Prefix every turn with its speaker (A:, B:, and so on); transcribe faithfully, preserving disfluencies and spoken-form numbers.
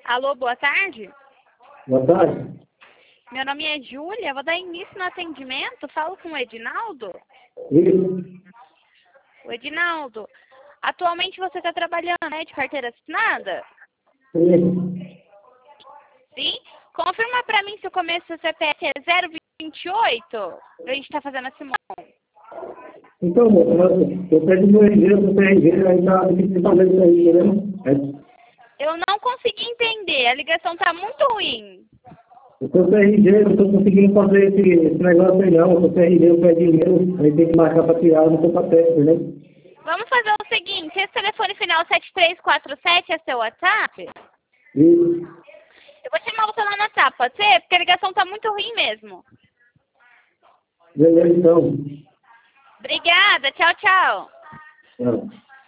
A: Alô, boa tarde.
B: Boa tarde.
A: Meu nome é Júlia, vou dar início no atendimento. Falo com o Edinaldo.
B: Isso.
A: O Edinaldo, atualmente você está trabalhando, né, de carteira assinada?
B: Sim.
A: Sim? Confirma para mim se o começo do C P F é zero vinte e oito, pra gente estar fazendo a Simão.
B: Então, moço, eu pego meu R G, o R G, aí tá difícil fazer isso aí, né?
A: Eu não consegui entender, a ligação tá muito ruim.
B: O seu C R G, eu não estou conseguindo fazer esse, esse negócio aí não. O seu C R G, eu pego dinheiro, aí tem que marcar para tirar, eu não estou para perto, né?
A: Vamos fazer o seguinte, esse telefone final sete três quatro sete é seu WhatsApp?
B: Isso.
A: Eu vou chamar você lá no WhatsApp, pode ser? Porque a ligação tá muito ruim mesmo.
B: Beleza, então.
A: Obrigada, tchau, tchau.
B: Tchau.